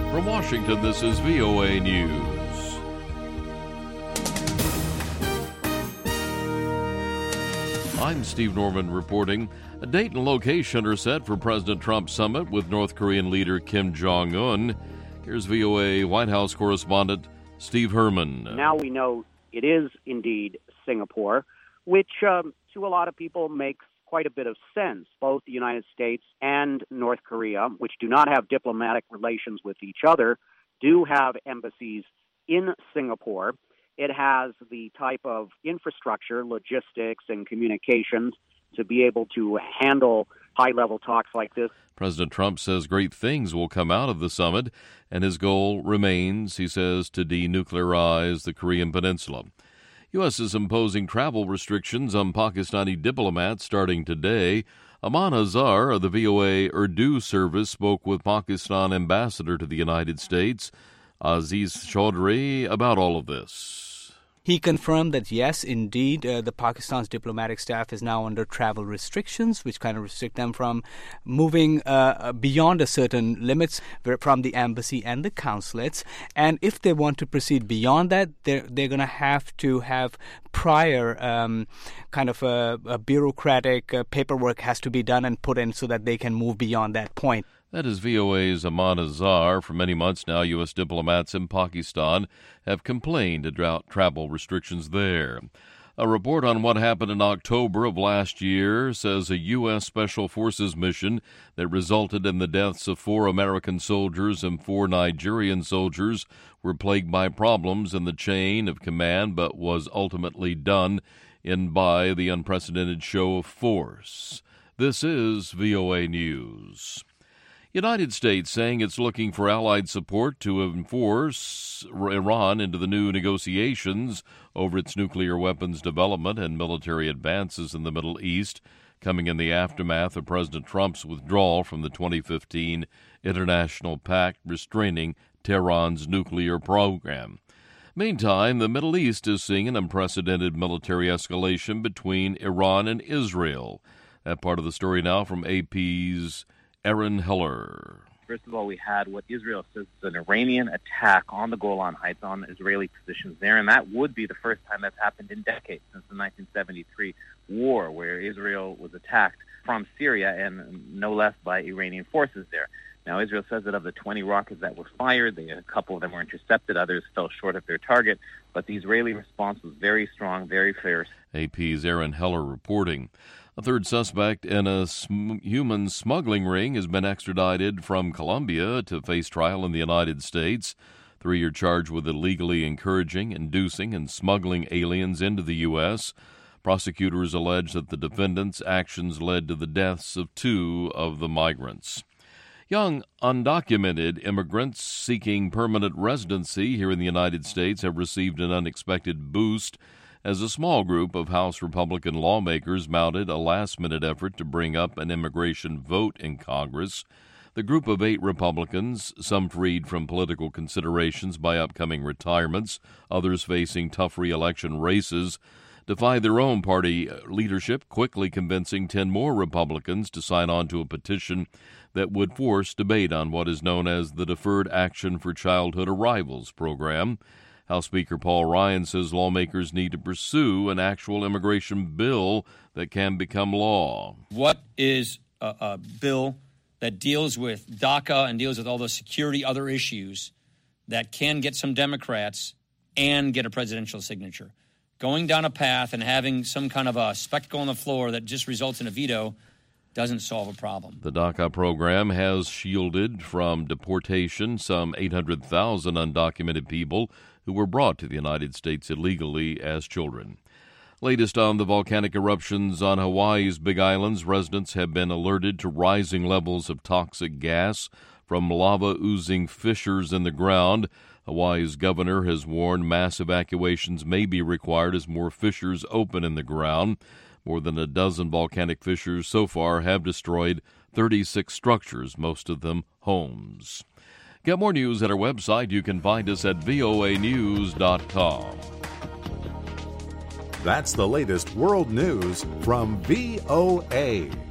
From Washington, this is VOA News. I'm Steve Norman reporting. A date and location are set for President Trump's summit with North Korean leader Kim Jong-un. Here's VOA White House correspondent Steve Herman. Now we know it is indeed Singapore, which to a lot of people makes quite a bit of sense. Both the United States and North Korea, which do not have diplomatic relations with each other, do have embassies in Singapore. It has the type of infrastructure, logistics, and communications to be able to handle high-level talks like this. President Trump says great things will come out of the summit, and his goal remains, he says, to denuclearize the Korean Peninsula. U.S. is imposing travel restrictions on Pakistani diplomats starting today. Aman Azhar of the VOA Urdu service spoke with Pakistan ambassador to the United States, Aziz Chaudhry, about all of this. He confirmed that, yes, indeed, the Pakistan's diplomatic staff is now under travel restrictions, which kind of restrict them from moving beyond a certain limits from the embassy and the consulates. And if they want to proceed beyond that, they're going to have prior kind of a bureaucratic paperwork has to be done and put in so that they can move beyond that point. That is VOA's Aman Azhar. For many months now, U.S. diplomats in Pakistan have complained about travel restrictions there. A report on what happened in October of last year says a U.S. Special Forces mission that resulted in the deaths of 4 American soldiers and 4 Nigerian soldiers were plagued by problems in the chain of command, but was ultimately done by the unprecedented show of force. This is VOA News. United States saying it's looking for allied support to enforce Iran into the new negotiations over its nuclear weapons development and military advances in the Middle East, coming in the aftermath of President Trump's withdrawal from the 2015 international pact restraining Tehran's nuclear program. Meantime, the Middle East is seeing an unprecedented military escalation between Iran and Israel. That part of the story now from AP's Aaron Heller. First of all, we had what Israel says is an Iranian attack on the Golan Heights, on Israeli positions there, and that would be the first time that's happened in decades since the 1973 war, where Israel was attacked from Syria and no less by Iranian forces there. Now, Israel says that of the 20 rockets that were fired, a couple of them were intercepted, others fell short of their target, but the Israeli response was very strong, very fierce. AP's Aaron Heller reporting. A third suspect in a human smuggling ring has been extradited from Colombia to face trial in the United States. 3 are charged with illegally encouraging, inducing, and smuggling aliens into the U.S. Prosecutors allege that the defendants' actions led to the deaths of 2 of the migrants. Young, undocumented immigrants seeking permanent residency here in the United States have received an unexpected boost as a small group of House Republican lawmakers mounted a last-minute effort to bring up an immigration vote in Congress. The group of 8 Republicans, some freed from political considerations by upcoming retirements, others facing tough re-election races, defied their own party leadership, quickly convincing 10 more Republicans to sign on to a petition that would force debate on what is known as the Deferred Action for Childhood Arrivals program. House Speaker Paul Ryan says lawmakers need to pursue an actual immigration bill that can become law. What is a bill that deals with DACA and deals with all the security, other issues that can get some Democrats and get a presidential signature? Going down a path and having some kind of a spectacle on the floor that just results in a veto doesn't solve a problem. The DACA program has shielded from deportation some 800,000 undocumented people who were brought to the United States illegally as children. Latest on the volcanic eruptions on Hawaii's Big Islands, residents have been alerted to rising levels of toxic gas from lava oozing fissures in the ground. Hawaii's governor has warned mass evacuations may be required as more fissures open in the ground. More than a dozen volcanic fissures so far have destroyed 36 structures, most of them homes. Get more news at our website. You can find us at voanews.com. That's the latest world news from VOA.